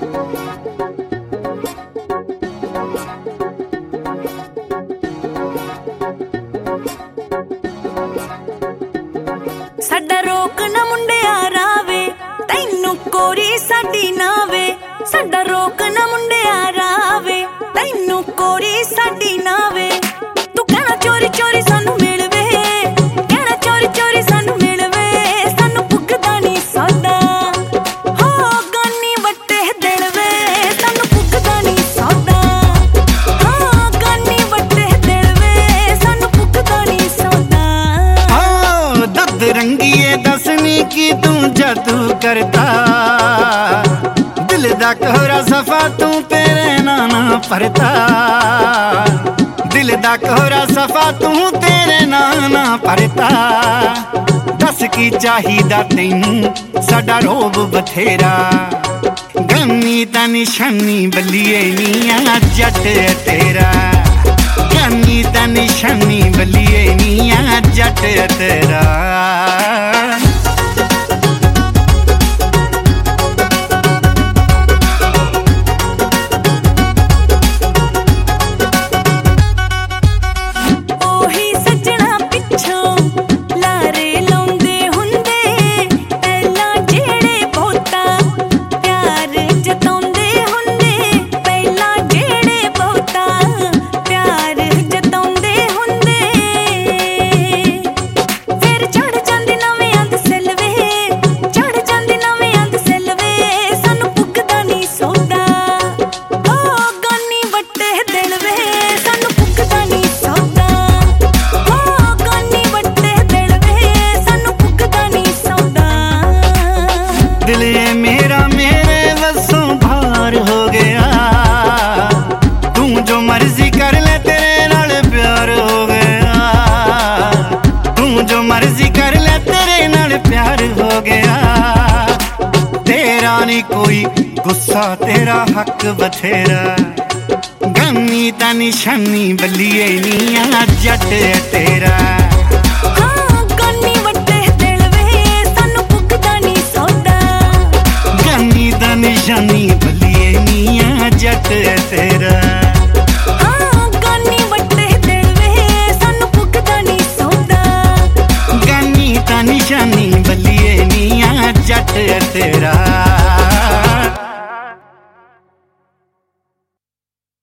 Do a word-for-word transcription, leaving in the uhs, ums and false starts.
ਸਾਡਾ ਰੋਕ ਨਾ ਮੁੰਡਿਆ ਰਾਵੇ, ਤੈਨੂੰ ਕੋਰੀ ਸਾਡੀ ਨਾ ਵੇ। ਸਾਡਾ ਰੋਕ ਨਾ ਮੁੰਡਿਆ ਰਾਵੇ, ਤੈਨੂੰ ਕੋਰੀ ਸਾਡੀ ਨਾ ਵੇ। ਤੂੰ ਕਹਿਣਾ ਚੋਰੀ ਚੋਰੀ ਸਾਨੂੰ ਮਿਲ ਵੇ, ਕਹਿਣਾ ਚੋਰੀ ਚੋਰੀ ਸਾਨੂੰ ਮਿਲ ਵੇ। ਸਾਨੂੰ ਪੁੱਗਦਾ ਨੀ ਸੌਦਾ, ਹੋ ਗਾਨੀ ਵੱਟੇ ਦਿਲ ਵੇ। ਸਾਨੂੰ ਪੁੱਗਦਾ ਨੀ ਸੌਦਾ, ਹੋ ਗਾਨੀ ਵੱਟੇ ਦਿਲ ਵੇ। ਸਾਨੂੰ ਪੁੱਗਦਾ ਨੀ ਸੌਦਾ। हाँ दुध रंगीए दसनी की तू जादू करता, दिल दा कोहरा सफा तू तेरे नाना भरता। दिल दा कोहरा सफा तू तेरे नाना भरता। दस की चाहिदा तैनू साडा रोब बथेरा, गमी ता निशानी बलिए निया जट तेरा। गमी ता निशानी बलिए निया जट तेरा। दिल ये मेरा मेरे वसों भार हो गया, तू जो मर्जी कर ले तेरे नाल प्यार हो गया। तू जो मर्जी कर ले तेरे नाल प्यार हो गया। तेरा नहीं कोई गुस्सा तेरा हक बथेरा, गमी ता निशानी बलिए निया जट तेरा।